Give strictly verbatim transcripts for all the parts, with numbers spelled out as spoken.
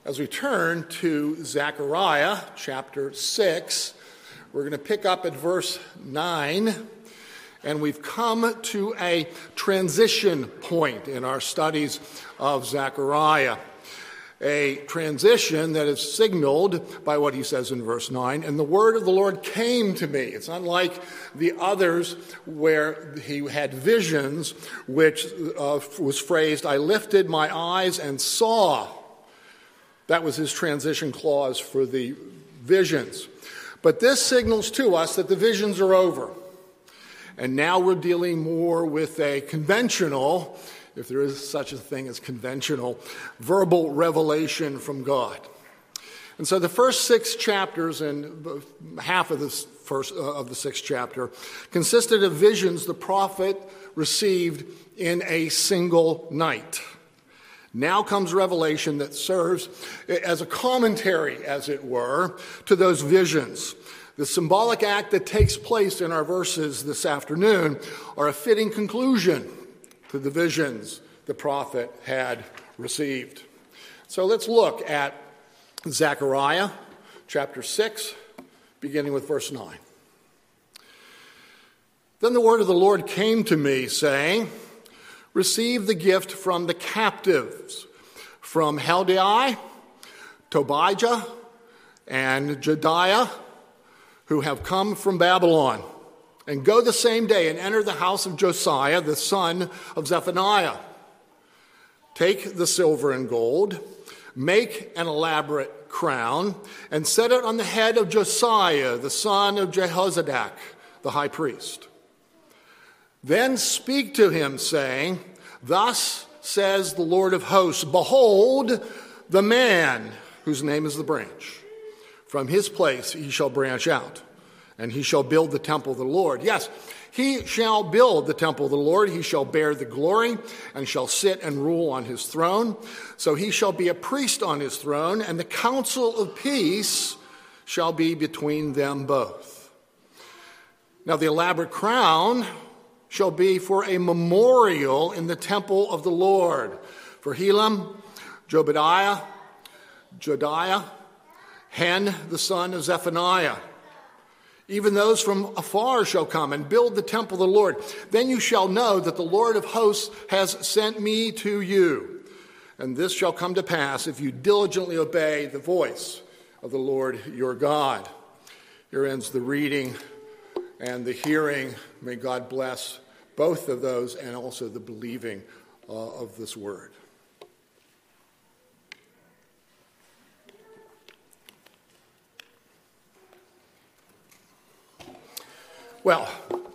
As we turn to Zechariah chapter six, we're going to pick up at verse nine, and we've come to a transition point in our studies of Zechariah. A transition that is signaled by what he says in verse nine, and the word of the Lord came to me. It's unlike the others where he had visions, which uh, was phrased, I lifted my eyes and saw. That was his transition clause for the visions. But this signals to us that the visions are over. And now we're dealing more with a conventional, if there is such a thing as conventional, verbal revelation from God. And so the first six chapters and half of the first uh, of the sixth chapter consisted of visions the prophet received in a single night. Now comes revelation that serves as a commentary, as it were, to those visions. The symbolic act that takes place in our verses this afternoon are a fitting conclusion to the visions the prophet had received. So let's look at Zechariah chapter six, beginning with verse nine. Then the word of the Lord came to me, saying, receive the gift from the captives, from Heldai, Tobijah, and Jediah, who have come from Babylon, and go the same day and enter the house of Josiah, the son of Zephaniah. Take the silver and gold, make an elaborate crown, and set it on the head of Josiah, the son of Jehozadak, the high priest. Then speak to him, saying, thus says the Lord of hosts, behold, the man whose name is the branch. From his place he shall branch out, and he shall build the temple of the Lord. Yes, he shall build the temple of the Lord. He shall bear the glory, and shall sit and rule on his throne. So he shall be a priest on his throne, and the counsel of peace shall be between them both. Now the elaborate crown shall be for a memorial in the temple of the Lord, for Helam, Jobadiah, Jodiah, Hen, the son of Zephaniah. Even those from afar shall come and build the temple of the Lord. Then you shall know that the Lord of hosts has sent me to you. And this shall come to pass if you diligently obey the voice of the Lord your God. Here ends the reading and the hearing. May God bless both of those and also the believing uh, of this word. Well,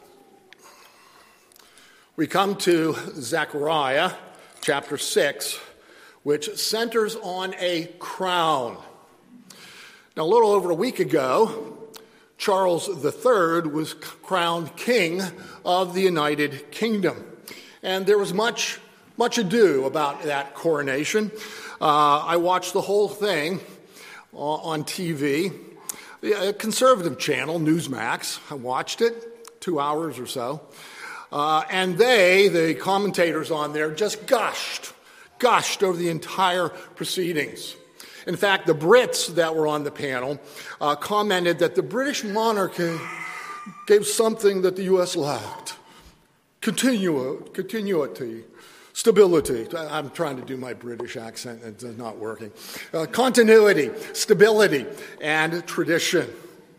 we come to Zechariah chapter six, which centers on a crown. Now, a little over a week ago, Charles the Third was crowned king of the United Kingdom. And there was much, much ado about that coronation. Uh, I watched the whole thing on T V. A conservative channel, Newsmax, I watched it, two hours or so. Uh, and they, the commentators on there, just gushed, gushed over the entire proceedings. In fact, the Brits that were on the panel uh, commented that the British monarchy gave something that the U S lacked. Continu- continuity, stability. I'm trying to do my British accent, and it's not working. Uh, continuity, stability, and tradition.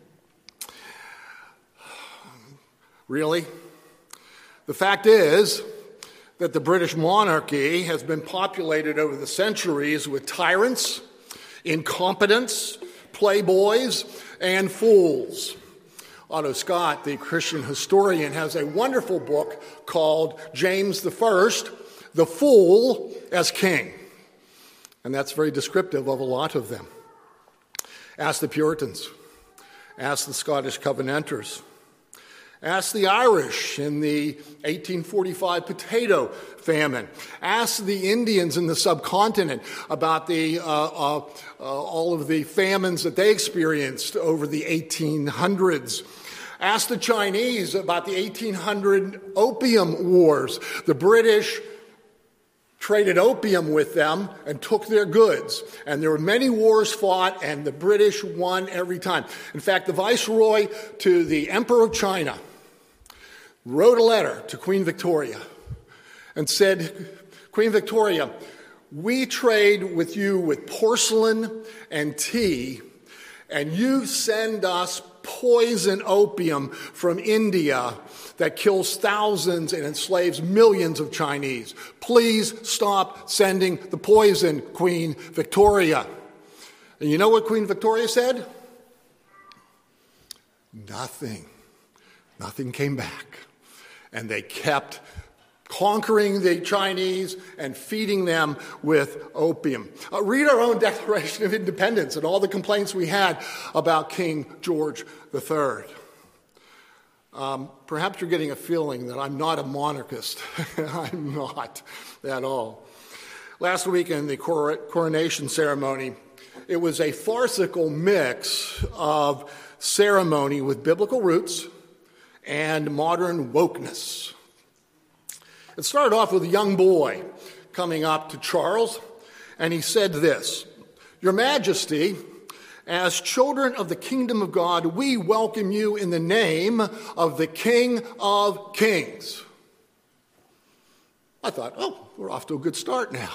Really? The fact is that the British monarchy has been populated over the centuries with tyrants, incompetents, playboys, and fools. Otto Scott, the Christian historian, has a wonderful book called James the First, The Fool as King. And that's very descriptive of a lot of them. Ask the Puritans. Ask the Scottish Covenanters. Ask the Irish in the eighteen forty-five potato famine. Ask the Indians in the subcontinent about the uh, uh, uh, all of the famines that they experienced over the eighteen hundreds. Ask the Chinese about the eighteen hundred opium wars. The British traded opium with them and took their goods. And there were many wars fought, and the British won every time. In fact, the viceroy to the Emperor of China wrote a letter to Queen Victoria and said, Queen Victoria, we trade with you with porcelain and tea, and you send us poison opium from India that kills thousands and enslaves millions of Chinese. Please stop sending the poison, Queen Victoria. And you know what Queen Victoria said? Nothing. Nothing came back. And they kept conquering the Chinese and feeding them with opium. Uh, read our own Declaration of Independence and all the complaints we had about King George the Third. Um, perhaps you're getting a feeling that I'm not a monarchist. I'm not at all. Last week in the cor- coronation ceremony, it was a farcical mix of ceremony with biblical roots and modern wokeness. It started off with a young boy coming up to Charles, and he said this, "Your Majesty, as children of the kingdom of God, we welcome you in the name of the King of Kings." I thought, oh, we're off to a good start now.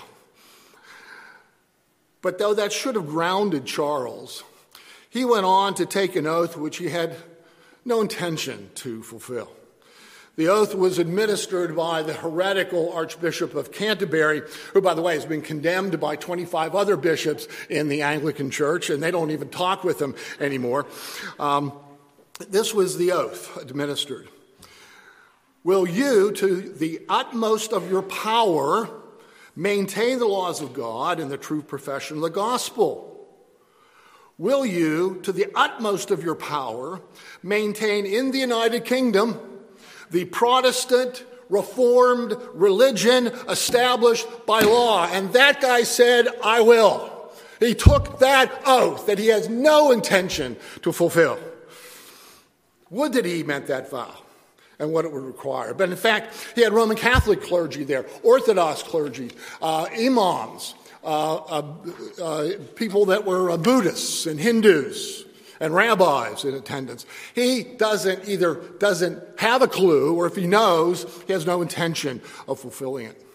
But though that should have grounded Charles, he went on to take an oath which he had no intention to fulfill. The oath was administered by the heretical Archbishop of Canterbury, who, by the way, has been condemned by twenty-five other bishops in the Anglican Church, and they don't even talk with him anymore. Um, this was the oath administered. Will you, to the utmost of your power, maintain the laws of God and the true profession of the gospel? Will you, to the utmost of your power, maintain in the United Kingdom the Protestant Reformed religion established by law? And that guy said, I will. He took that oath that he has no intention to fulfill. Would that he meant that vow and what it would require. But in fact, he had Roman Catholic clergy there, Orthodox clergy, uh, imams, uh, uh, uh, people that were uh, Buddhists and Hindus, and rabbis in attendance. He doesn't either doesn't have a clue, or if he knows, he has no intention of fulfilling it.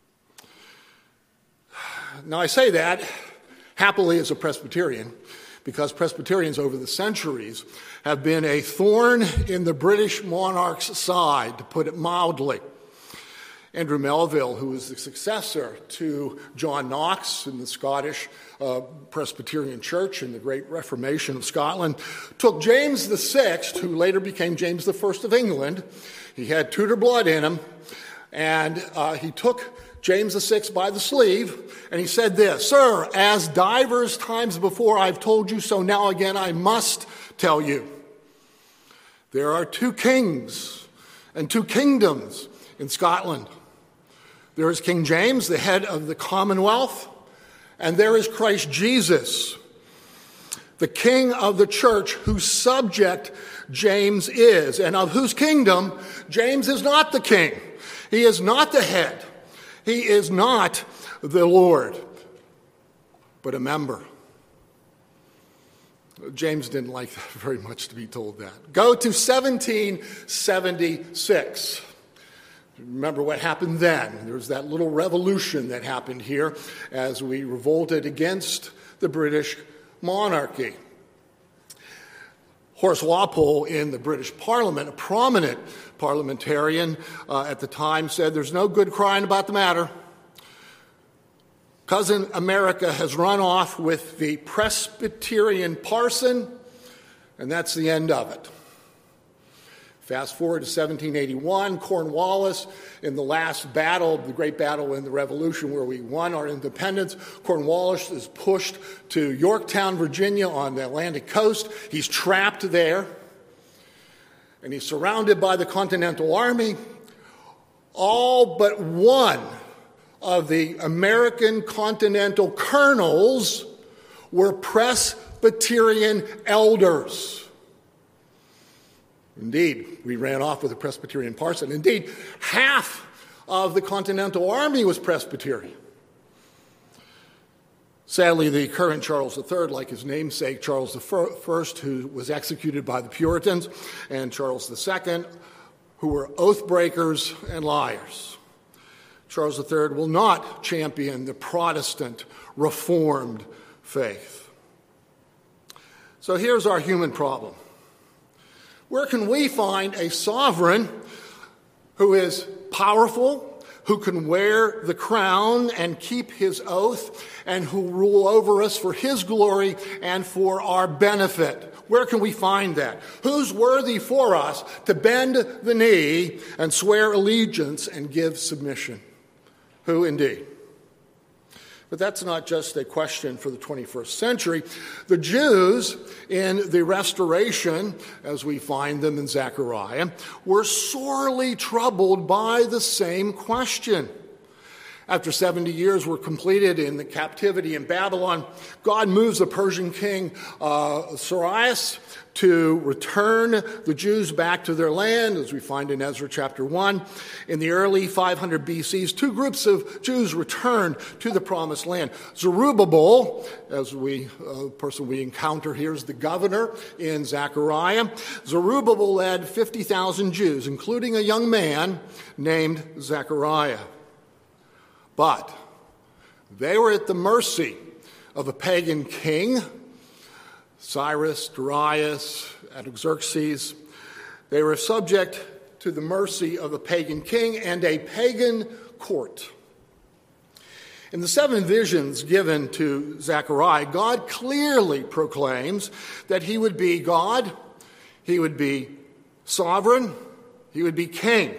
Now, I say that happily as a Presbyterian, because Presbyterians over the centuries have been a thorn in the British monarch's side, to put it mildly. Andrew Melville, who was the successor to John Knox in the Scottish uh, Presbyterian Church in the Great Reformation of Scotland, took James the Sixth, who later became James the First of England. He had Tudor blood in him, and uh, he took James the Sixth by the sleeve, and he said this, "Sir, as divers times before I've told you, so now again I must tell you. There are two kings and two kingdoms in Scotland. There is King James, the head of the Commonwealth, and there is Christ Jesus, the King of the church, whose subject James is, and of whose kingdom James is not the king. He is not the head. He is not the Lord, but a member." James didn't like that very much, to be told that. Go to seventeen seventy-six. Remember what happened then. There was that little revolution that happened here as we revolted against the British monarchy. Horace Walpole in the British Parliament, a prominent parliamentarian uh, at the time, said, "There's no good crying about the matter. Cousin America has run off with the Presbyterian parson, and that's the end of it." Fast forward to seventeen eighty-one, Cornwallis, in the last battle, the great battle in the Revolution where we won our independence, Cornwallis is pushed to Yorktown, Virginia on the Atlantic coast. He's trapped there, and he's surrounded by the Continental Army. All but one of the American Continental colonels were Presbyterian elders. Indeed, we ran off with a Presbyterian parson. Indeed, half of the Continental Army was Presbyterian. Sadly, the current Charles the Third, like his namesake Charles the First, who was executed by the Puritans, and Charles the Second, who were oath breakers and liars. Charles the Third will not champion the Protestant Reformed faith. So here's our human problem. Where can we find a sovereign who is powerful, who can wear the crown and keep his oath, and who rule over us for his glory and for our benefit? Where can we find that? Who's worthy for us to bend the knee and swear allegiance and give submission? Who indeed? But that's not just a question for the twenty-first century. The Jews in the Restoration, as we find them in Zechariah, were sorely troubled by the same question. After seventy years were completed in the captivity in Babylon, God moves the Persian king uh, Cyrus to return the Jews back to their land, as we find in Ezra chapter one. In the early five hundred B C, two groups of Jews returned to the promised land. Zerubbabel, as we, uh, person we encounter here is the governor in Zechariah. Zerubbabel led fifty thousand Jews, including a young man named Zechariah. But they were at the mercy of a pagan king, Cyrus, Darius, Artaxerxes. They were subject to the mercy of a pagan king and a pagan court. In the seven visions given to Zechariah, God clearly proclaims that he would be God, he would be sovereign, he would be king.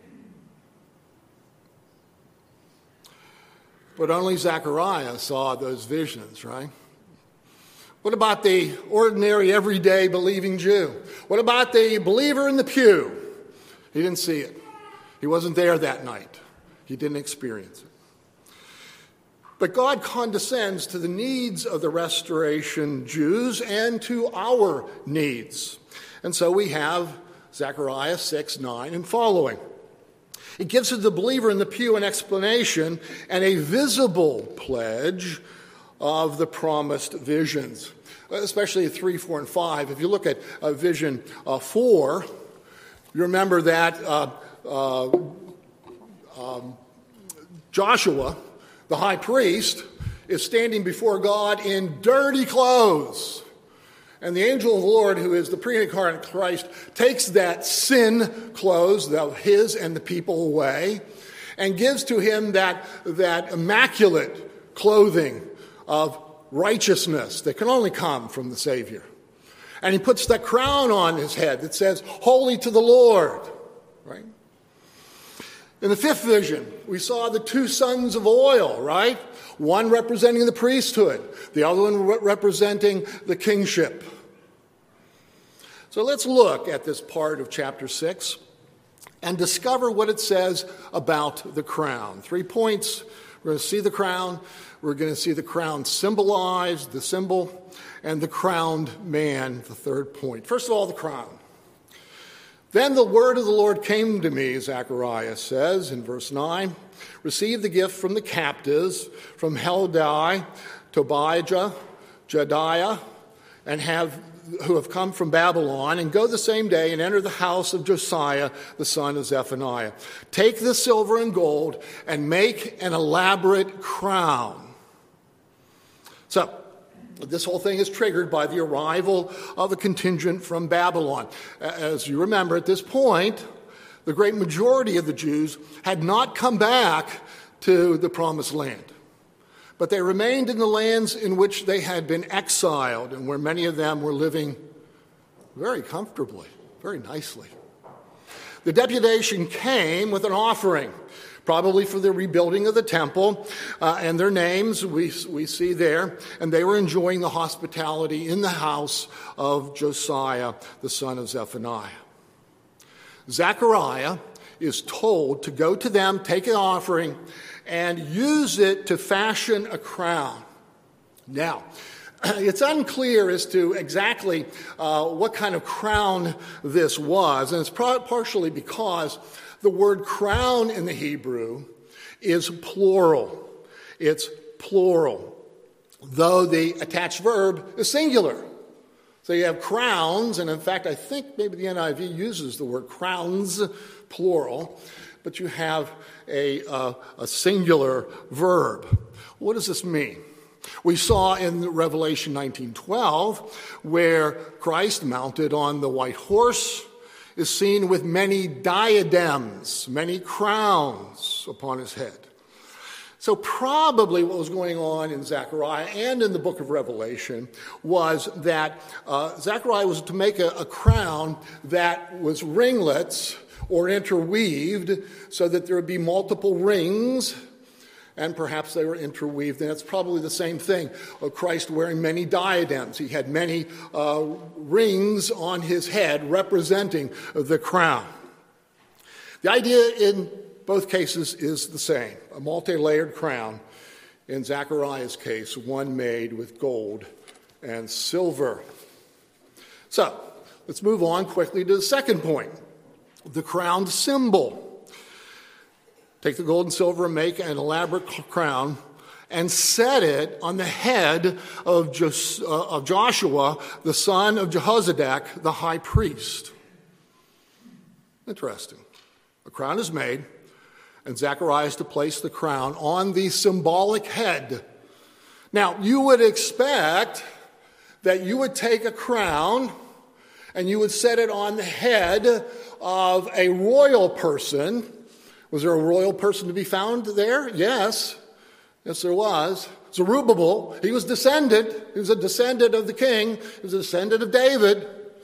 But only Zechariah saw those visions, right? What about the ordinary, everyday believing Jew? What about the believer in the pew? He didn't see it. He wasn't there that night. He didn't experience it. But God condescends to the needs of the Restoration Jews and to our needs. And so we have Zechariah six, nine, and following. It gives to the believer in the pew an explanation and a visible pledge of the promised visions, especially three, four, and five. If you look at uh, vision uh, four, you remember that uh, uh, um, Joshua, the high priest, is standing before God in dirty clothes. And the angel of the Lord, who is the pre-incarnate Christ, takes that sin clothes, his and the people away, and gives to him that, that immaculate clothing of righteousness that can only come from the Savior. And he puts that crown on his head that says, "Holy to the Lord." Right? In the fifth vision, we saw the two sons of oil, right? One representing the priesthood, the other one re- representing the kingship. So let's look at this part of chapter six and discover what it says about the crown. Three points. We're going to see the crown. We're going to see the crown symbolized, the symbol, and the crowned man, the third point. First of all, the crown. Then the word of the Lord came to me, Zechariah says in verse nine, "Receive the gift from the captives, from Heldai, Tobijah, Jediah, and have who have come from Babylon, and go the same day and enter the house of Josiah, the son of Zephaniah. Take the silver and gold and make an elaborate crown." So, this whole thing is triggered by the arrival of a contingent from Babylon. As you remember, at this point, the great majority of the Jews had not come back to the promised land, but they remained in the lands in which they had been exiled and where many of them were living very comfortably, very nicely. The deputation came with an offering, probably for the rebuilding of the temple, uh, and their names we, we see there, and they were enjoying the hospitality in the house of Josiah, the son of Zephaniah. Zechariah is told to go to them, take an offering, and use it to fashion a crown. Now, it's unclear as to exactly uh, what kind of crown this was, and it's partially because The word crown in the Hebrew is plural. It's plural, though the attached verb is singular. So you have crowns, and in fact, I think maybe the N I V uses the word crowns, plural, but you have a, uh, a singular verb. What does this mean? We saw in Revelation nineteen twelve where Christ, mounted on the white horse, is seen with many diadems, many crowns upon his head. So probably what was going on in Zechariah and in the book of Revelation was that uh, Zechariah was to make a, a crown that was ringlets or interweaved so that there would be multiple rings, and perhaps they were interweaved. And it's probably the same thing of Christ wearing many diadems. He had many uh, rings on his head representing the crown. The idea in both cases is the same, a multi-layered crown. In Zechariah's case, one made with gold and silver. So, let's move on quickly to the second point, the crown symbol. Take the gold and silver and make an elaborate crown and set it on the head of, Jos- uh, of Joshua, the son of Jehozadak, the high priest. Interesting. A crown is made, and Zechariah is to place the crown on the symbolic head. Now, you would expect that you would take a crown and you would set it on the head of a royal person. Was there a royal person to be found there? Yes. Yes, there was. Zerubbabel, he was descended. He was a descendant of the king. He was a descendant of David.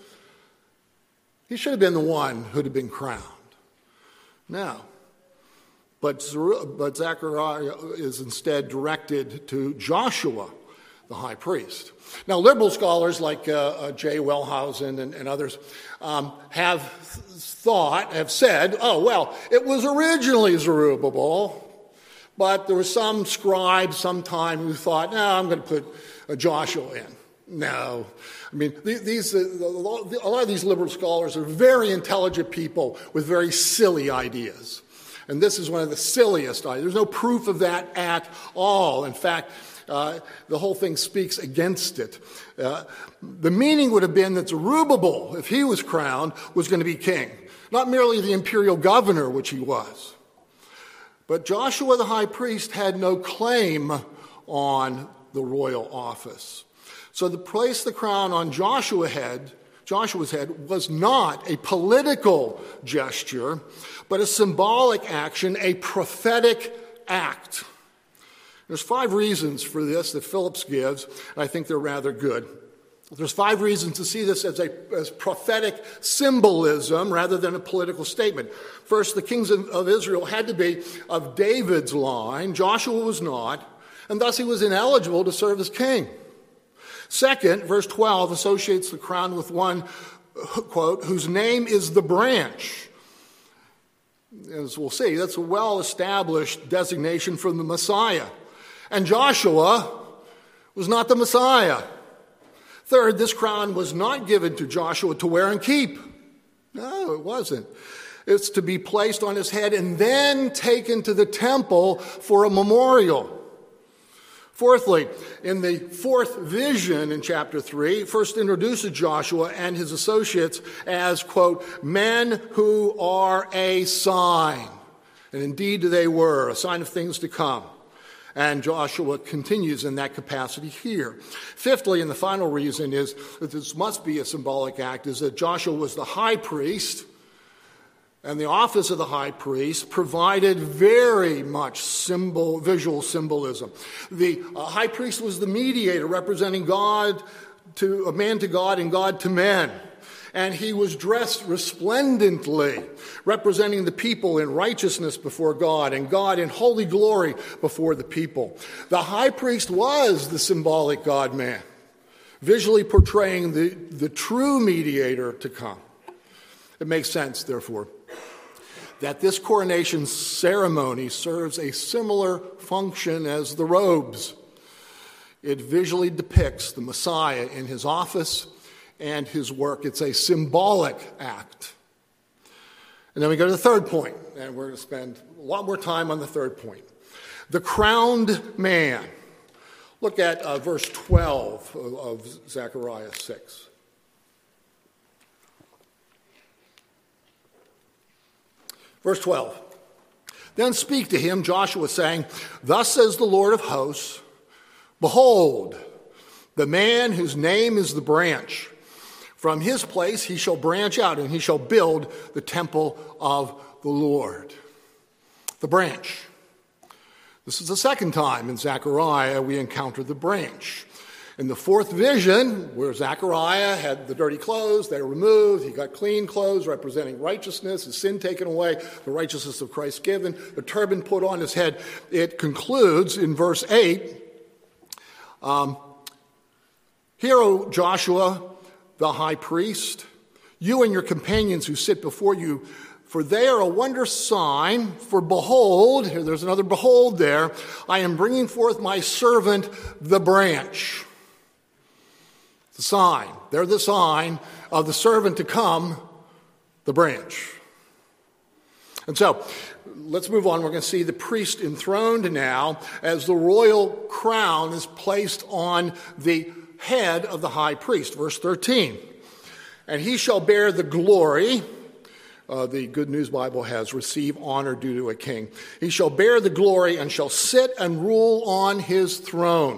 He should have been the one who'd have been crowned. Now, but, but Zechariah is instead directed to Joshua, the high priest. Now, liberal scholars like uh, uh, J. Wellhausen and, and others um, have thought, have said, oh, well, it was originally Zerubbabel, but there was some scribe sometime who thought, no, I'm going to put uh, Joshua in. No. I mean, these, uh, a lot of these liberal scholars are very intelligent people with very silly ideas. And this is one of the silliest ideas. There's no proof of that at all. In fact, uh, the whole thing speaks against it. Uh, the meaning would have been that Zerubbabel, if he was crowned, was going to be king. Not merely the imperial governor, which he was. But Joshua the high priest had no claim on the royal office. So to place the crown on Joshua's head, Joshua's head was not a political gesture, but a symbolic action, a prophetic act. There's five reasons for this that Phillips gives, and I think they're rather good. There's five reasons to see this as a as prophetic symbolism rather than a political statement. First, the kings of, of Israel had to be of David's line. Joshua was not, and thus he was ineligible to serve as king. Second, verse twelve associates the crown with one, quote, whose name is the branch. As we'll see, that's a well-established designation for the Messiah. And Joshua was not the Messiah. Third, this crown was not given to Joshua to wear and keep. No, it wasn't. It's to be placed on his head and then taken to the temple for a memorial. Fourthly, in the fourth vision in chapter three, first introduces Joshua and his associates as, quote, men who are a sign. And indeed they were, a sign of things to come. And Joshua continues in that capacity here. Fifthly, and the final reason is that this must be a symbolic act, is that Joshua was the high priest, and the office of the high priest provided very much symbol, visual symbolism. The uh, high priest was the mediator representing God to a man to God and God to men. And he was dressed resplendently, representing the people in righteousness before God and God in holy glory before the people. The high priest was the symbolic God-man, visually portraying the, the true mediator to come. It makes sense, therefore, that this coronation ceremony serves a similar function as the robes. It visually depicts the Messiah in his office and his work. It's a symbolic act. And then we go to the third point, and we're going to spend a lot more time on the third point. The crowned man. Look at uh, verse twelve of, of Zechariah six. Verse twelve. Then speak to him, Joshua, saying, Thus says the Lord of hosts, Behold, the man whose name is the branch. From his place he shall branch out, and he shall build the temple of the Lord. The branch. This is the second time in Zechariah we encounter the branch. In the fourth vision, where Zechariah had the dirty clothes, they were removed, he got clean clothes representing righteousness, his sin taken away, the righteousness of Christ given, the turban put on his head. It concludes in verse eight, um, Hear, O Joshua, the high priest, you and your companions who sit before you, for they are a wondrous sign. For behold, here there's another behold there, I am bringing forth my servant, the branch. The sign. They're the sign of the servant to come, the branch. And so, let's move on. We're going to see the priest enthroned now as the royal crown is placed on the head of the high priest. Verse thirteen. And he shall bear the glory. Uh, the Good News Bible has receive honor due to a king. He shall bear the glory and shall sit and rule on his throne.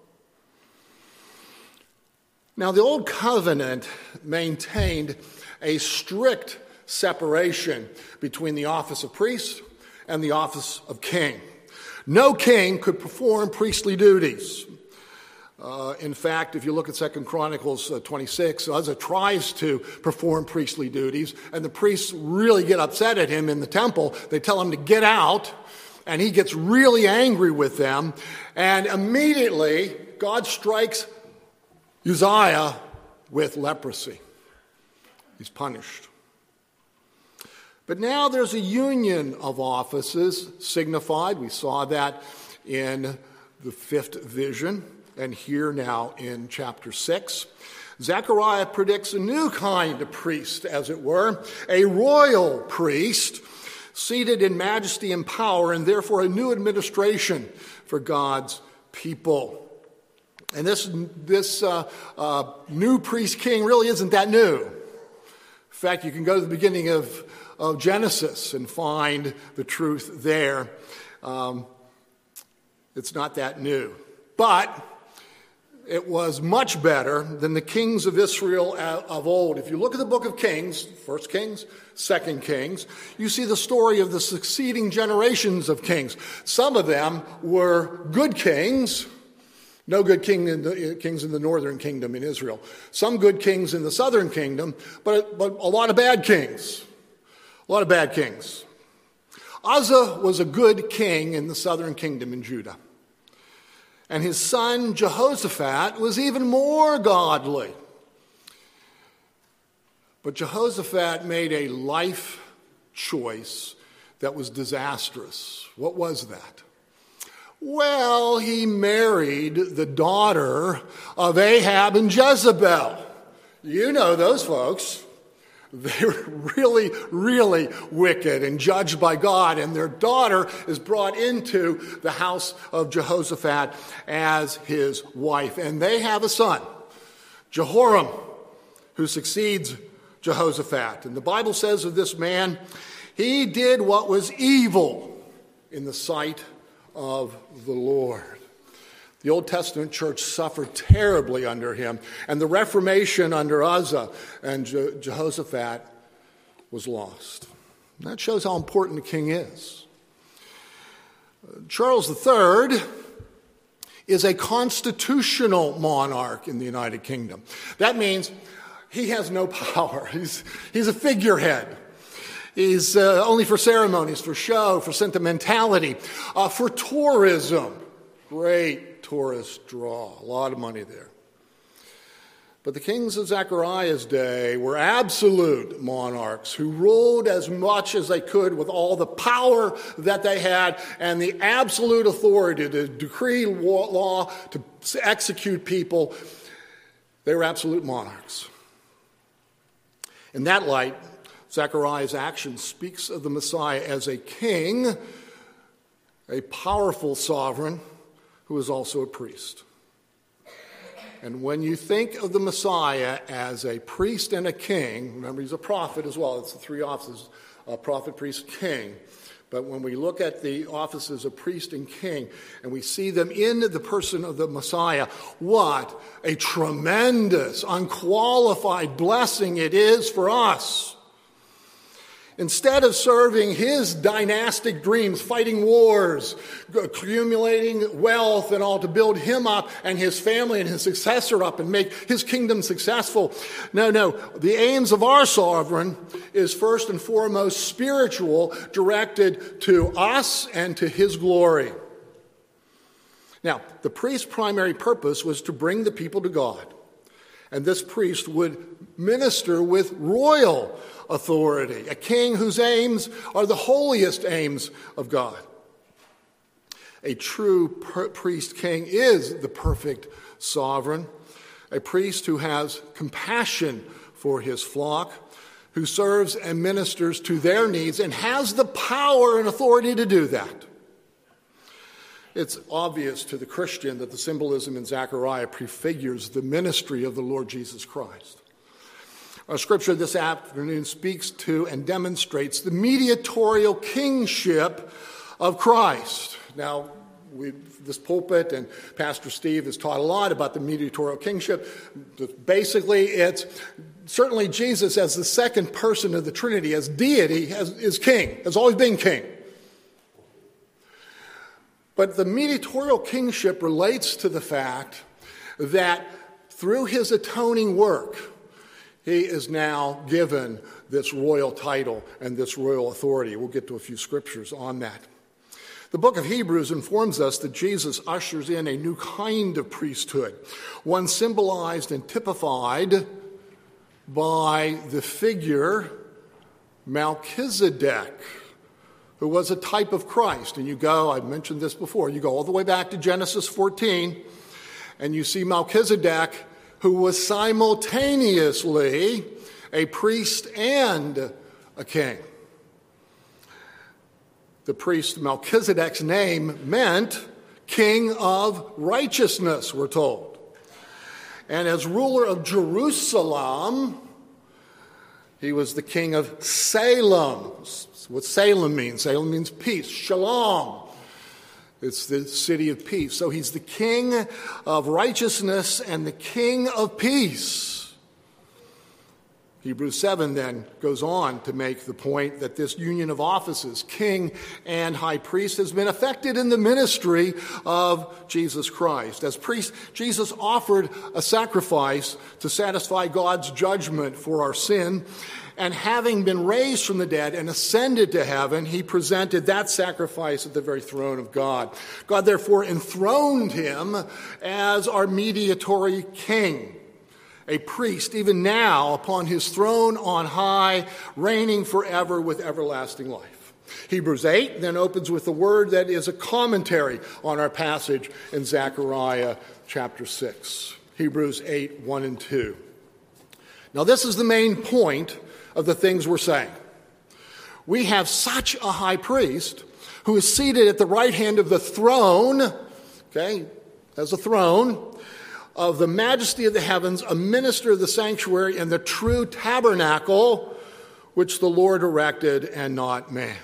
Now, the Old Covenant maintained a strict separation between the office of priest and the office of king. No king could perform priestly duties. Uh, in fact, if you look at Second Chronicles uh, twenty-six, Uzzah tries to perform priestly duties, and the priests really get upset at him in the temple. They tell him to get out, and he gets really angry with them, and immediately God strikes Uzziah with leprosy. He's punished. But now there's a union of offices signified. We saw that in the fifth vision. And here now in chapter six, Zechariah predicts a new kind of priest, as it were, a royal priest seated in majesty and power, and therefore a new administration for God's people. And this, this uh, uh, new priest king really isn't that new. In fact, you can go to the beginning of, of Genesis and find the truth there. Um, it's not that new. But it was much better than the kings of Israel of old. If you look at the book of Kings, First Kings, Second Kings, you see the story of the succeeding generations of kings. Some of them were good kings. No good king in the, kings in the northern kingdom in Israel. Some good kings in the southern kingdom, but, but a lot of bad kings. A lot of bad kings. Uzzah was a good king in the southern kingdom in Judah. And his son Jehoshaphat was even more godly. But Jehoshaphat made a life choice that was disastrous. What was that? Well, he married the daughter of Ahab and Jezebel. You know those folks. They were really, really wicked and judged by God, and their daughter is brought into the house of Jehoshaphat as his wife. And they have a son, Jehoram, who succeeds Jehoshaphat. And the Bible says of this man, he did what was evil in the sight of the Lord. The Old Testament church suffered terribly under him, and the Reformation under Uzzah and Je- Jehoshaphat was lost. And that shows how important the king is. Charles the Third is a constitutional monarch in the United Kingdom. That means he has no power. He's, he's a figurehead. He's uh, only for ceremonies, for show, for sentimentality, uh, for tourism. Great tourist draw, a lot of money there. But the kings of Zechariah's day were absolute monarchs who ruled as much as they could with all the power that they had and the absolute authority to decree law, to execute people. They were absolute monarchs. In that light, Zechariah's action speaks of the Messiah as a king, a powerful sovereign who is also a priest. And when you think of the Messiah as a priest and a king, remember he's a prophet as well, it's the three offices, uh, prophet, priest, king. But when we look at the offices of priest and king, and we see them in the person of the Messiah, what a tremendous, unqualified blessing it is for us. Instead of serving his dynastic dreams, fighting wars, accumulating wealth and all to build him up and his family and his successor up and make his kingdom successful. No, no. The aims of our sovereign is first and foremost spiritual, directed to us and to his glory. Now, the priest's primary purpose was to bring the people to God. And this priest would minister with royal authority, a king whose aims are the holiest aims of God. A true per- priest king is the perfect sovereign, a priest who has compassion for his flock, who serves and ministers to their needs and has the power and authority to do that. It's obvious to the Christian that the symbolism in Zechariah prefigures the ministry of the Lord Jesus Christ. Our scripture this afternoon speaks to and demonstrates the mediatorial kingship of Christ. Now, we, this pulpit and Pastor Steve has taught a lot about the mediatorial kingship. Basically, it's certainly Jesus as the second person of the Trinity, as deity, as, is king, has always been king. But the mediatorial kingship relates to the fact that through his atoning work, he is now given this royal title and this royal authority. We'll get to a few scriptures on that. The book of Hebrews informs us that Jesus ushers in a new kind of priesthood, one symbolized and typified by the figure Melchizedek, who was a type of Christ. And you go, I've mentioned this before, you go all the way back to Genesis fourteen, and you see Melchizedek, who was simultaneously a priest and a king. The priest Melchizedek's name meant king of righteousness, we're told. And as ruler of Jerusalem, he was the king of Salem. That's what Salem means. Salem means peace, shalom. It's the city of peace. So he's the king of righteousness and the king of peace. Hebrews seven then goes on to make the point that this union of offices, king and high priest, has been effected in the ministry of Jesus Christ. As priest, Jesus offered a sacrifice to satisfy God's judgment for our sin. And having been raised from the dead and ascended to heaven, he presented that sacrifice at the very throne of God. God therefore enthroned him as our mediatory king, a priest, even now upon his throne on high, reigning forever with everlasting life. Hebrews eight then opens with a word that is a commentary on our passage in Zechariah chapter six. Hebrews eight, one and two. Now this is the main point of the things we're saying. We have such a high priest who is seated at the right hand of the throne, okay, as a throne, of the majesty of the heavens, a minister of the sanctuary and the true tabernacle which the Lord erected and not man.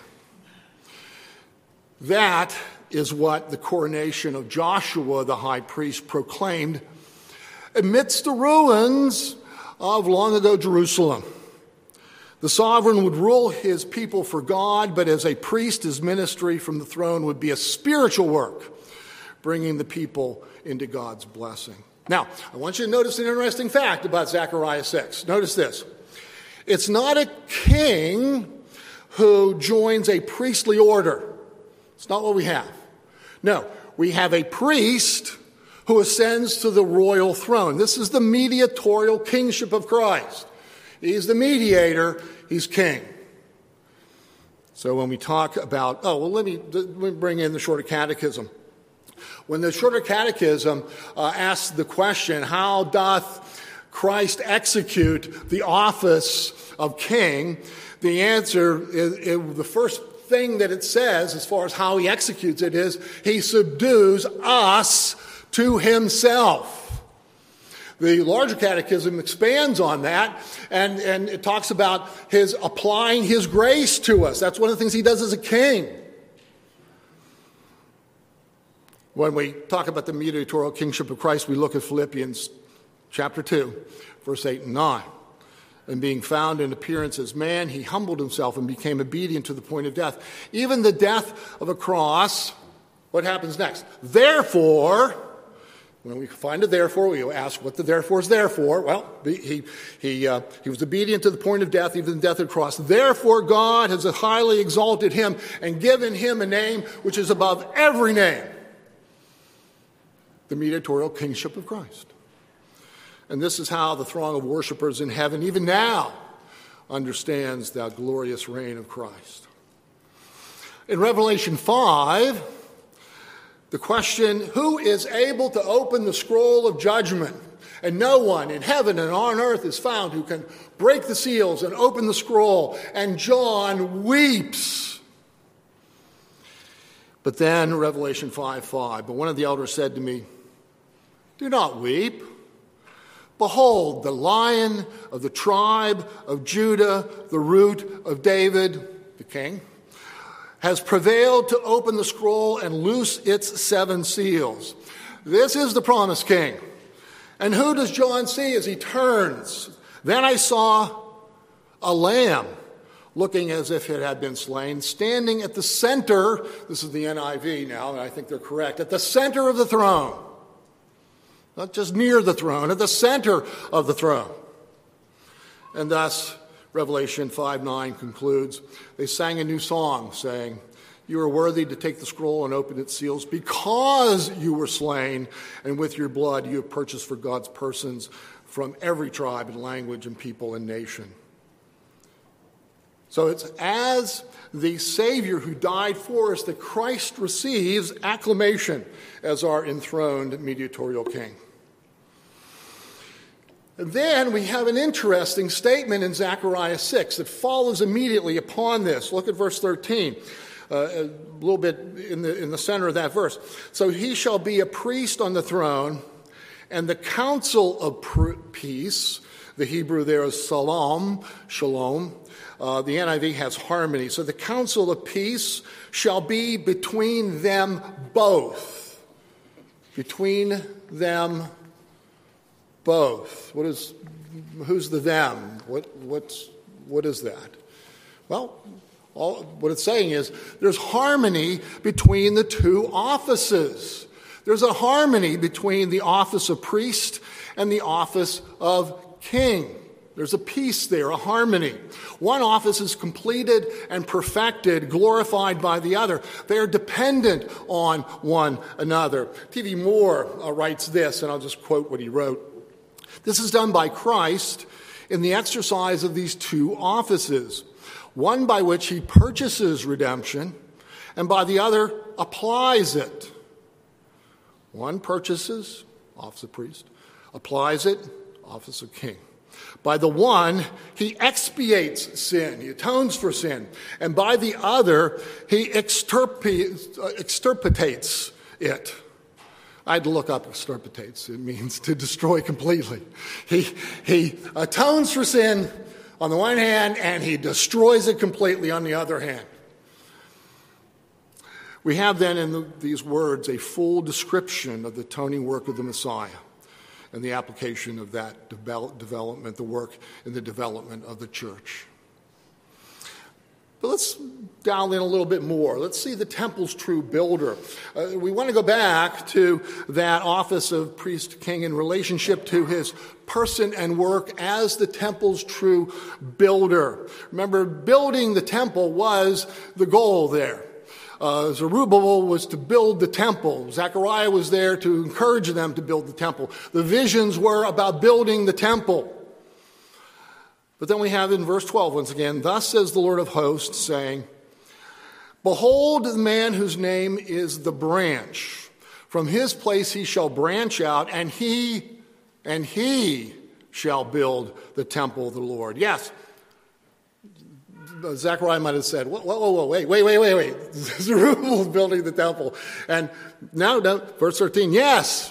That is what the coronation of Joshua, the high priest, proclaimed amidst the ruins of long ago Jerusalem. The sovereign would rule his people for God, but as a priest, his ministry from the throne would be a spiritual work, bringing the people into God's blessing. Now, I want you to notice an interesting fact about Zechariah six. Notice this. It's not a king who joins a priestly order. It's not what we have. No, we have a priest who ascends to the royal throne. This is the mediatorial kingship of Christ. He's the mediator, he's king. So when we talk about, oh, well, let me, let me bring in the Shorter Catechism. When the Shorter Catechism uh, asks the question, how doth Christ execute the office of king? The answer is, is the first thing that it says as far as how he executes it is he subdues us to himself. The larger catechism expands on that, and, and it talks about his applying his grace to us. That's one of the things he does as a king. When we talk about the mediatorial kingship of Christ, we look at Philippians chapter two, verse eight and nine. And being found in appearance as man, he humbled himself and became obedient to the point of death, even the death of a cross. What happens next? Therefore, when we find a therefore, we ask what the therefore is there for. Well, he, he, uh, he was obedient to the point of death, even the death of the cross. Therefore, God has highly exalted him and given him a name which is above every name, the mediatorial kingship of Christ. And this is how the throng of worshipers in heaven, even now, understands that glorious reign of Christ. In Revelation five, the question, who is able to open the scroll of judgment? And no one in heaven and on earth is found who can break the seals and open the scroll. And John weeps. But then, Revelation five five, but one of the elders said to me, do not weep. Behold, the Lion of the tribe of Judah, the Root of David, the king, has prevailed to open the scroll and loose its seven seals. This is the promised king. And who does John see as he turns? Then I saw a lamb looking as if it had been slain, standing at the center, this is the N I V now, and I think they're correct, at the center of the throne. Not just near the throne, at the center of the throne. And thus, Revelation five nine concludes, they sang a new song, saying, you are worthy to take the scroll and open its seals because you were slain, and with your blood you have purchased for God's persons from every tribe and language and people and nation. So it's as the Savior who died for us that Christ receives acclamation as our enthroned mediatorial king. And then we have an interesting statement in Zechariah six that follows immediately upon this. Look at verse thirteen, uh, a little bit in the, in the center of that verse. So he shall be a priest on the throne, and the council of peace, the Hebrew there is salam, shalom. Uh, the N I V has harmony. So the council of peace shall be between them both. Between them both. What is, who's the them? What, what's, what is that? Well, all, what it's saying is there's harmony between the two offices. There's a harmony between the office of priest and the office of king. There's a peace there, a harmony. One office is completed and perfected, glorified by the other. They are dependent on one another. T V Moore uh, writes this, and I'll just quote what he wrote. This is done by Christ in the exercise of these two offices, one by which he purchases redemption, and by the other applies it. One purchases, office of priest, applies it, office of king. By the one, he expiates sin, he atones for sin. And by the other, he extirpates, uh, extirpates it. I had to look up extirpates. It means to destroy completely. He, he atones for sin on the one hand, and he destroys it completely on the other hand. We have then in the, these words a full description of the atoning work of the Messiah and the application of that develop, development, the work in the development of the church. But let's dial in a little bit more. Let's see the temple's true builder. Uh, we want to go back to that office of priest king in relationship to his person and work as the temple's true builder. Remember, building the temple was the goal there. Uh, Zerubbabel was to build the temple. Zechariah was there to encourage them to build the temple. The visions were about building the temple. But then we have in verse twelve, once again, thus says the Lord of hosts, saying, behold the man whose name is the branch. From his place he shall branch out, and he, and he shall build the temple of the Lord. Yes, Zechariah might have said, whoa, whoa, whoa, wait, wait, wait, wait, wait. Zerubbabel is building the temple. And now, no, verse thirteen, yes,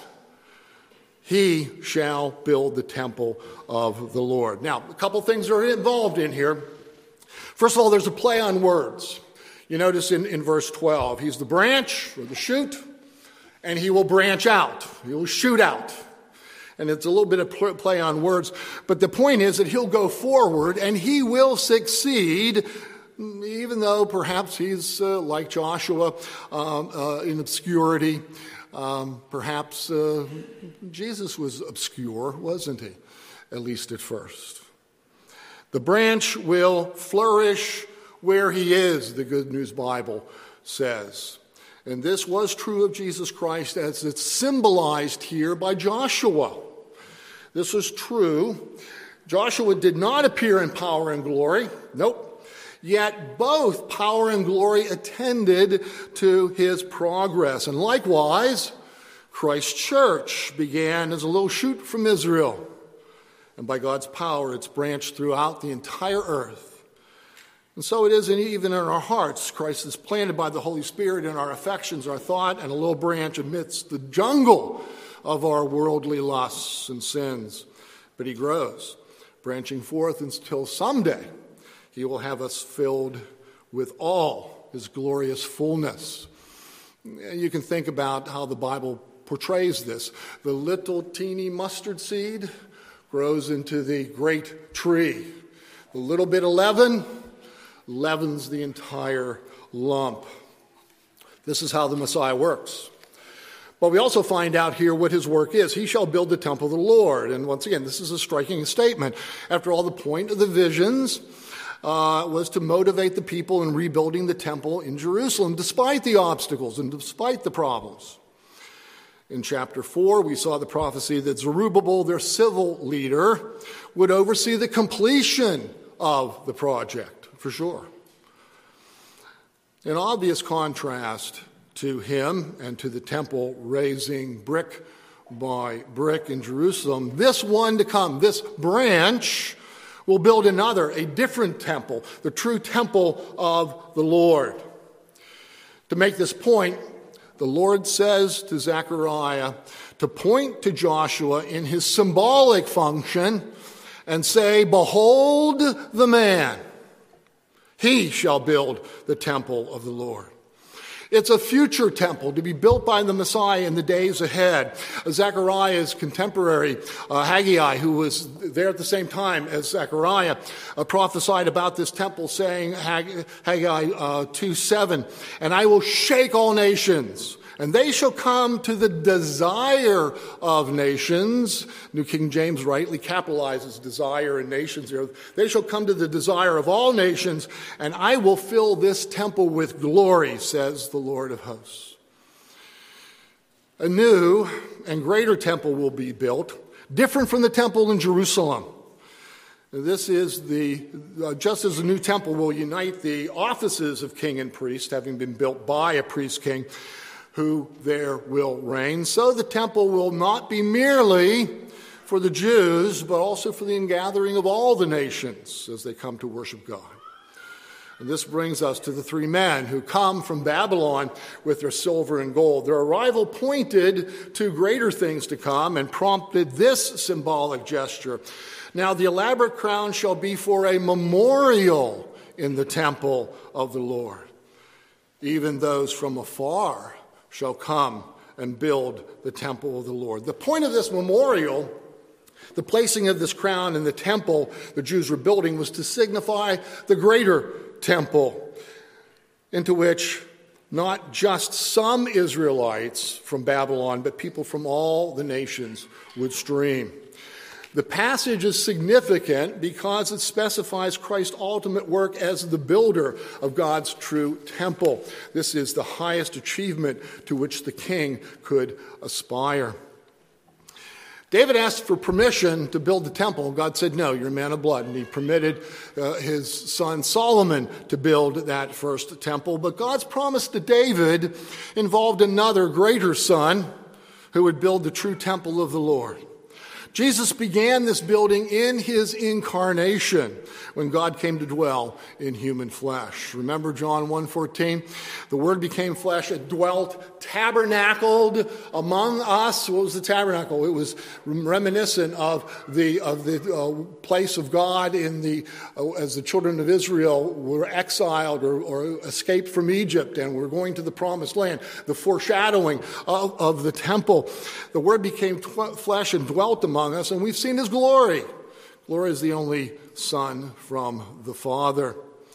he shall build the temple of the Lord. Now, a couple things are involved in here. First of all, there's a play on words. You notice in, in verse twelve, he's the branch or the shoot, and he will branch out. He will shoot out. And it's a little bit of play on words. But the point is that he'll go forward and he will succeed, even though perhaps he's uh, like Joshua um, uh, in obscurity. Um, perhaps uh, Jesus was obscure, wasn't he? At least at first. The branch will flourish where he is, the Good News Bible says. And this was true of Jesus Christ as it's symbolized here by Joshua. This was true. Joshua did not appear in power and glory. Nope. Yet both power and glory attended to his progress. And likewise, Christ's church began as a little shoot from Israel. And by God's power, it's branched throughout the entire earth. And so it is even in our hearts. Christ is planted by the Holy Spirit in our affections, our thought, and a little branch amidst the jungle of our worldly lusts and sins. But he grows, branching forth until someday he will have us filled with all his glorious fullness. You can think about how the Bible portrays this. The little teeny mustard seed grows into the great tree. The little bit of leaven leavens the entire lump. This is how the Messiah works. But we also find out here what his work is. He shall build the temple of the Lord. And once again, this is a striking statement. After all, the point of the visions uh, was to motivate the people in rebuilding the temple in Jerusalem, despite the obstacles and despite the problems. In chapter four, we saw the prophecy that Zerubbabel, their civil leader, would oversee the completion of the project, for sure. In obvious contrast to him and to the temple raising brick by brick in Jerusalem, this one to come, this branch, will build another, a different temple, the true temple of the Lord. To make this point, the Lord says to Zechariah to point to Joshua in his symbolic function and say, "Behold the man. He shall build the temple of the Lord." It's a future temple to be built by the Messiah in the days ahead. Zechariah's contemporary, uh, Haggai, who was there at the same time as Zechariah, uh, prophesied about this temple, saying, Hag- Haggai uh, two seven, "And I will shake all nations, and they shall come to the desire of nations." New King James rightly capitalizes desire and nations here. "They shall come to the desire of all nations, and I will fill this temple with glory, says the Lord of hosts." A new and greater temple will be built, different from the temple in Jerusalem. This is the, uh, just as the new temple will unite the offices of king and priest, having been built by a priest king, who there will reign, so the temple will not be merely for the Jews, but also for the ingathering of all the nations as they come to worship God. And this brings us to the three men who come from Babylon with their silver and gold. Their arrival pointed to greater things to come and prompted this symbolic gesture. "Now the elaborate crown shall be for a memorial in the temple of the Lord. Even those from afar shall come and build the temple of the Lord." The point of this memorial, the placing of this crown in the temple the Jews were building, was to signify the greater temple into which not just some Israelites from Babylon, but people from all the nations would stream. The passage is significant because it specifies Christ's ultimate work as the builder of God's true temple. This is the highest achievement to which the king could aspire. David asked for permission to build the temple. God said, "No, you're a man of blood." And he permitted uh, his son Solomon to build that first temple. But God's promise to David involved another greater son who would build the true temple of the Lord. Jesus began this building in his incarnation when God came to dwell in human flesh. Remember John one fourteen? The Word became flesh, it dwelt, tabernacled among us. What was the tabernacle? It was reminiscent of the of the uh, place of God in the uh, as the children of Israel were exiled or, or escaped from Egypt and were going to the promised land. The foreshadowing of, of the temple. The Word became tw- flesh and dwelt among us, and we've seen his glory. Glory is the only Son from the Father.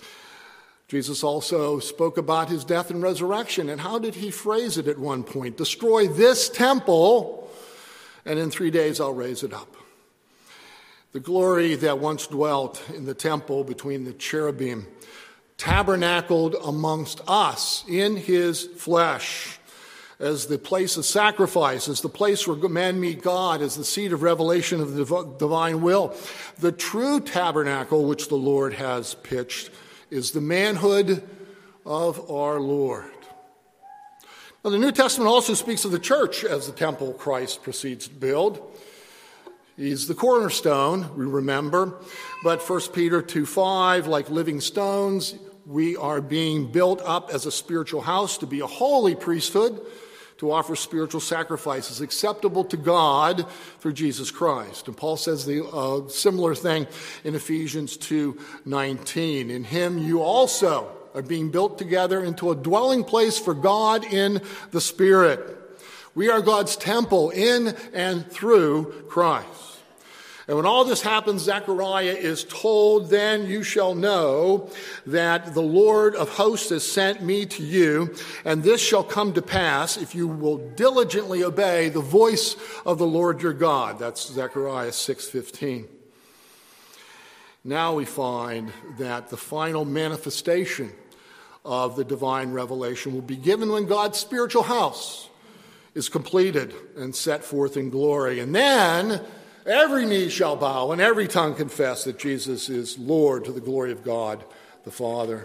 Jesus also spoke about his death and resurrection. And how did he phrase it at one point? Destroy this temple, and in three days I'll raise it up. The glory that once dwelt in the temple between the cherubim tabernacled amongst us in his flesh as the place of sacrifice, as the place where men meet God, as the seat of revelation of the divine will. The true tabernacle which the Lord has pitched is the manhood of our Lord. Now, the New Testament also speaks of the church as the temple Christ proceeds to build. He's the cornerstone, we remember. But First Peter two five, like living stones, we are being built up as a spiritual house to be a holy priesthood, to offer spiritual sacrifices acceptable to God through Jesus Christ. And Paul says the uh, similar thing in Ephesians two nineteen. In him you also are being built together into a dwelling place for God in the Spirit. We are God's temple in and through Christ. And when all this happens, Zechariah is told, then you shall know that the Lord of hosts has sent me to you, and this shall come to pass if you will diligently obey the voice of the Lord your God. That's Zechariah six fifteen. Now we find that the final manifestation of the divine revelation will be given when God's spiritual house is completed and set forth in glory. And then every knee shall bow and every tongue confess that Jesus is Lord to the glory of God the Father.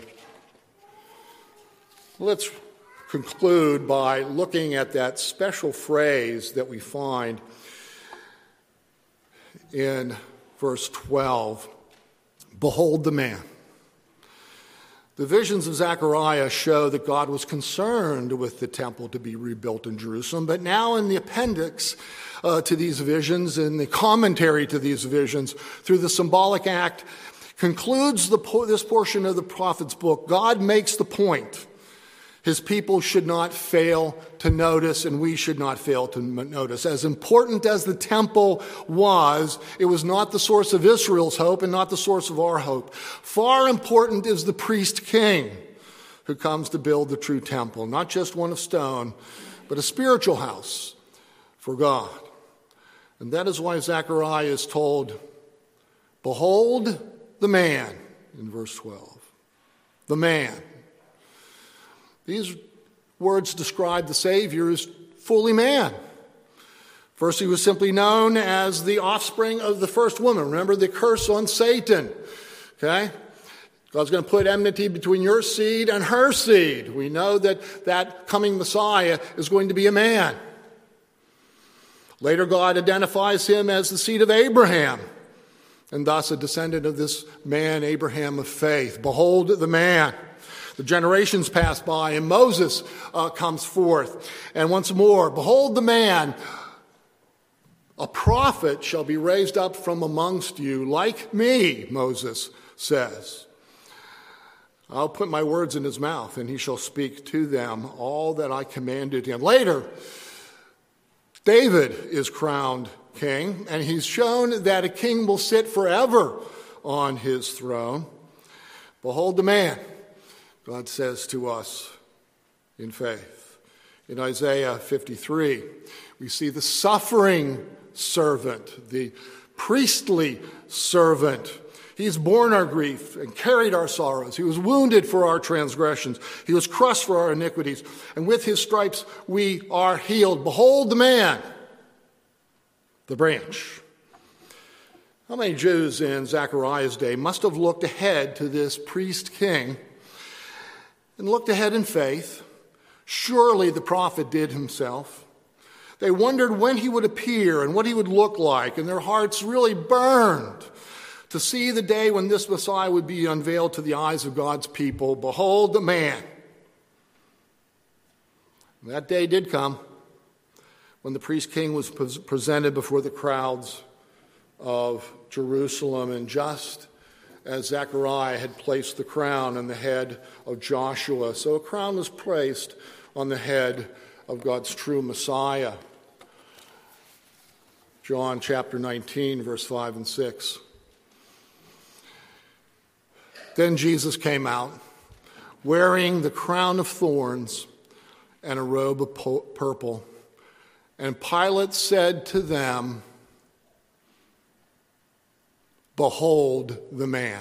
Let's conclude by looking at that special phrase that we find in verse twelve. Behold the man. The visions of Zechariah show that God was concerned with the temple to be rebuilt in Jerusalem, but now in the appendix uh, to these visions, in the commentary to these visions, through the symbolic act, concludes the po- this portion of the prophet's book. God makes the point. His people should not fail to notice, and we should not fail to notice. As important as the temple was, it was not the source of Israel's hope and not the source of our hope. Far important is the priest king who comes to build the true temple, not just one of stone, but a spiritual house for God. And that is why Zechariah is told, behold the man, in verse twelve. The man. These words describe the Savior as fully man. First, he was simply known as the offspring of the first woman. Remember the curse on Satan. Okay? God's going to put enmity between your seed and her seed. We know that that coming Messiah is going to be a man. Later, God identifies him as the seed of Abraham, and thus a descendant of this man, Abraham of faith. Behold the man. The generations pass by, and Moses uh, comes forth. And once more, behold the man. A prophet shall be raised up from amongst you, like me, Moses says. I'll put my words in his mouth, and he shall speak to them all that I commanded him. Later, David is crowned king, and he's shown that a king will sit forever on his throne. Behold the man, God says to us in faith. In Isaiah fifty-three, we see the suffering servant, the priestly servant. He's borne our grief and carried our sorrows. He was wounded for our transgressions. He was crushed for our iniquities. And with his stripes we are healed. Behold the man, the branch. How many Jews in Zechariah's day must have looked ahead to this priest king and looked ahead in faith? Surely the prophet did himself. They wondered when he would appear and what he would look like, and their hearts really burned to see the day when this Messiah would be unveiled to the eyes of God's people. Behold the man. And that day did come when the priest king was presented before the crowds of Jerusalem, and just as Zechariah had placed the crown on the head of Joshua, so a crown was placed on the head of God's true Messiah. John chapter nineteen, verse five and six. Then Jesus came out, wearing the crown of thorns and a robe of purple. And Pilate said to them, "Behold the man."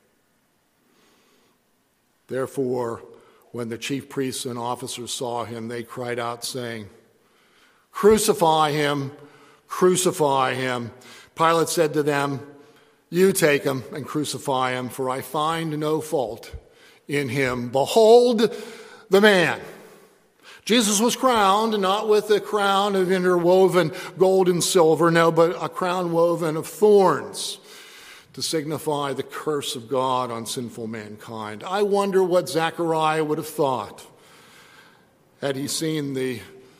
Therefore, when the chief priests and officers saw him, they cried out, saying, "Crucify him, crucify him." Pilate said to them, "You take him and crucify him, for I find no fault in him. Behold the man." Jesus was crowned, not with a crown of interwoven gold and silver, no, but a crown woven of thorns, to signify the curse of God on sinful mankind. I wonder what Zechariah would have thought had he seen the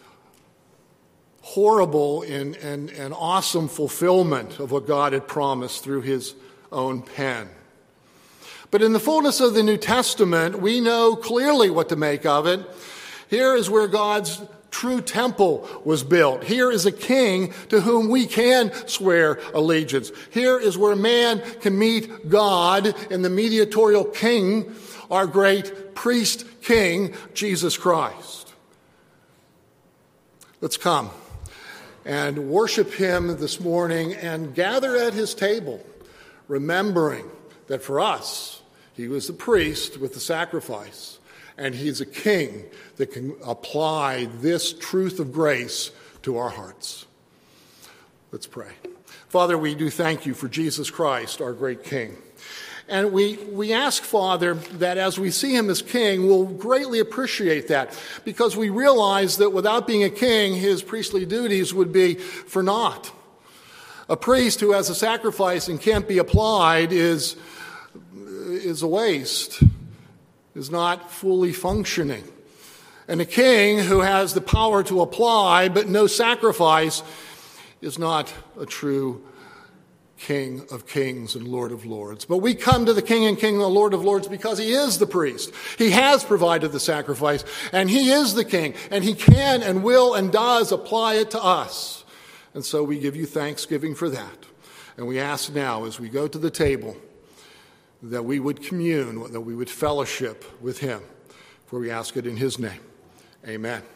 horrible and, and, and awesome fulfillment of what God had promised through his own pen. But in the fullness of the New Testament, we know clearly what to make of it. Here is where God's true temple was built. Here is a king to whom we can swear allegiance. Here is where man can meet God in the mediatorial king, our great priest king, Jesus Christ. Let's come and worship him this morning and gather at his table, remembering that for us, he was the priest with the sacrifice, and he's a king that can apply this truth of grace to our hearts. Let's pray. Father, we do thank you for Jesus Christ, our great King. And we, we ask, Father, that as we see him as king, we'll greatly appreciate that, because we realize that without being a king, his priestly duties would be for naught. A priest who has a sacrifice and can't be applied is, is a waste, is not fully functioning. And a king who has the power to apply but no sacrifice is not a true King of kings and Lord of lords. But we come to the King and King, the Lord of lords, because he is the priest. He has provided the sacrifice, and he is the king, and he can and will and does apply it to us. And so we give you thanksgiving for that. And we ask now, as we go to the table, that we would commune, that we would fellowship with him. For we ask it in his name. Amen.